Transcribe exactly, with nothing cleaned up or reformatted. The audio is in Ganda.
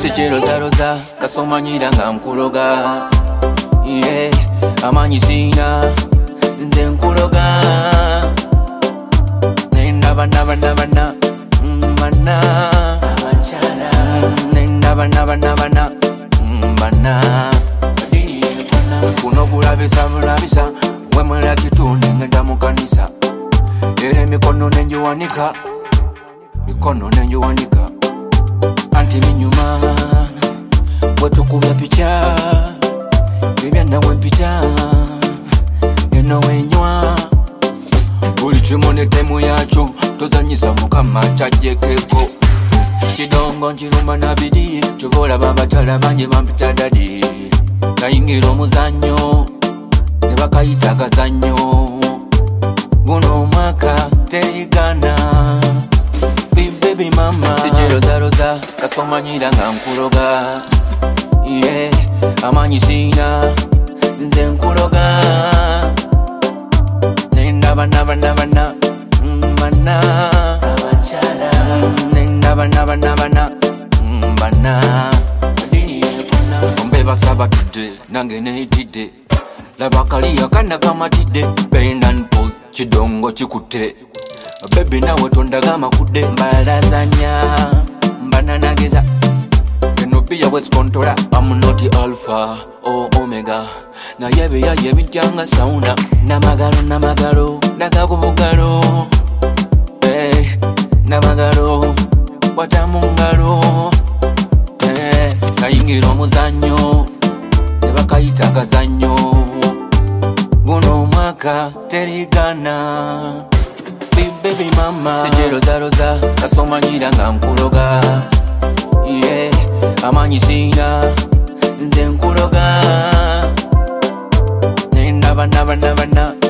sikirozaroza kasomanyira nga nkuloga yeah. Amanyi sina nze nkuloga nendaba naba naba na mana abachala nendaba naba naba na mana kuno kulabisa mulabisa wemwela kituni ngenda mu kanisa era emikono nenjiwanika mikono nenjiwanika anti minyuma wetukubya picha ebyanda wempita eno wenywa buli kimu ne temu yakyo tozanyisa mukama kyajjekeko kidongo nkiruma nabiri kyovola babakyala bangi bampita dadi kayingira omuzannyo ne bakayita akazannyo guno omwaka terigana baby mama sikirozaroza kasomanyira nga nkuloga yeah. Amanyi sina nze nkuloga nendaba naba naba na mana abachala nendaba naba naba na mana ombe basaba tudde nange neitidde laba kaliya kana kamatidde benan pose kidongo kikutte baby nawe tondaga makudde mbalazanya mbananageza enopiya weskontola I'm not alpha or omega na yebe ya yemityanga sauna namagalo namagalo nagakubugalo hey, namagalo watamungalo hey, kayingira omuzannyo ne bakayita akazannyo guno omwaka terigana baby mama sikirozaroza kasomanyira nga nkuloga yeah. Amanyi sina nze nkuloga nendaba naba naba na